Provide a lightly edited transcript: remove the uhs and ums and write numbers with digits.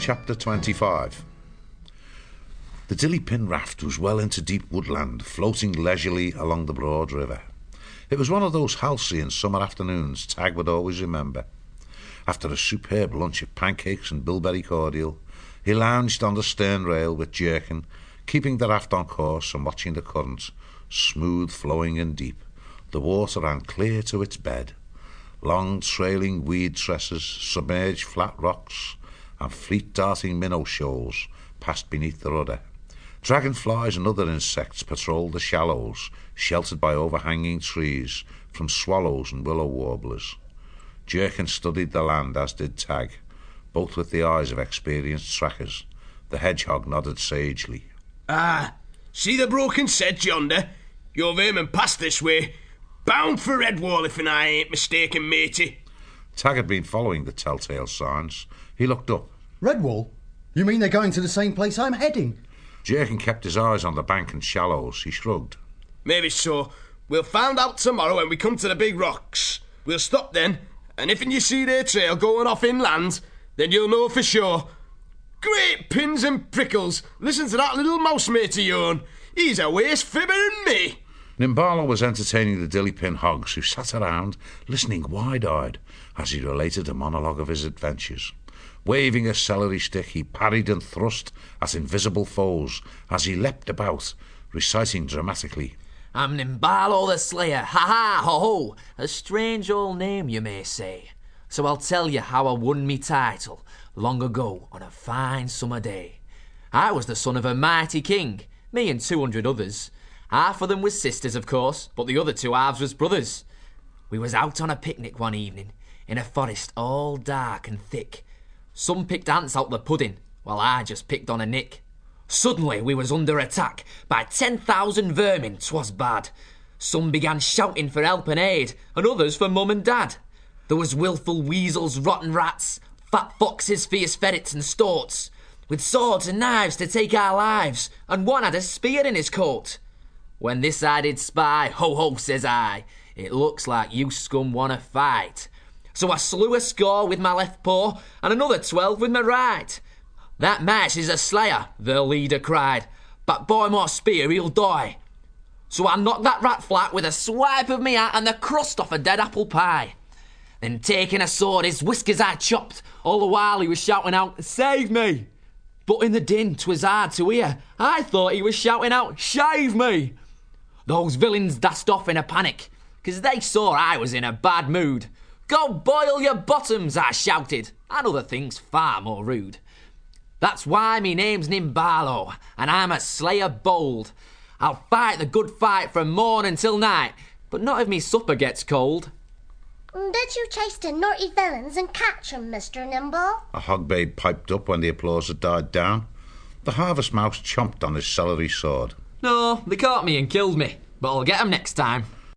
Chapter 25. The Dilly-Pin raft was well into deep woodland, floating leisurely along the broad river. It was one of those halcyon summer afternoons Tag would always remember. After a superb lunch of pancakes and bilberry cordial, he lounged on the stern rail with Jerkin, keeping the raft on course and watching the current, smooth flowing and deep. The water ran clear to its bed. Long trailing weed tresses, submerged flat rocks, and fleet darting minnow shoals passed beneath the rudder. Dragonflies and other insects patrolled the shallows, sheltered by overhanging trees from swallows and willow warblers. Jerkin studied the land, as did Tag, both with the eyes of experienced trackers. The hedgehog nodded sagely. Ah, see the broken sedge yonder? You're vermin past this way. Bound for Redwall, if I ain't mistaken, matey. Tag had been following the telltale signs. He looked up. Redwall? You mean they're going to the same place I'm heading? Jerkin kept his eyes on the bank and shallows. He shrugged. Maybe so. We'll find out tomorrow when we come to the big rocks. We'll stop then, and if you see their trail going off inland, then you'll know for sure. Great pins and prickles! Listen to that little mouse mate of yourn. He's a worse fibber than me. Nimbalo was entertaining the Dilly-Pin hogs, who sat around, listening wide-eyed, as he related a monologue of his adventures. Waving a celery stick, he parried and thrust at invisible foes as he leapt about, reciting dramatically, I'm Nimbalo the Slayer, ha-ha, ho-ho, a strange old name you may say. So I'll tell you how I won me title, long ago on a fine summer day. I was the son of a mighty king, me and 200 others. Half of them was sisters, of course, but the other 2 halves was brothers. We was out on a picnic one evening, in a forest all dark and thick. Some picked ants out the pudding, while I just picked on a nick. Suddenly we was under attack by 10,000 vermin, 'twas bad. Some began shouting for help and aid, and others for mum and dad. There was wilful weasels, rotten rats, fat foxes, fierce ferrets and storts, with swords and knives to take our lives, and one had a spear in his coat. When this I did spy, ho-ho, says I, it looks like you scum wanna fight. So I slew a score with my left paw, and another 12 with my right. That match is a slayer, the leader cried, but by my spear he'll die. So I knocked that rat flat with a swipe of me hat and the crust off a dead apple pie. Then taking a sword, his whiskers I chopped, all the while he was shouting out, save me! But in the din 'twas hard to hear, I thought he was shouting out, shave me! Those villains dashed off in a panic, 'cause they saw I was in a bad mood. Go boil your bottoms, I shouted, and other things far more rude. That's why me name's Nimbalo, and I'm a slayer bold. I'll fight the good fight from morn until night, but not if me supper gets cold. Did you chase the naughty villains and catch 'em, Mr. Nimble? A hog babe piped up when the applause had died down. The harvest mouse chomped on his celery sword. No, they caught me and killed me, but I'll get 'em next time.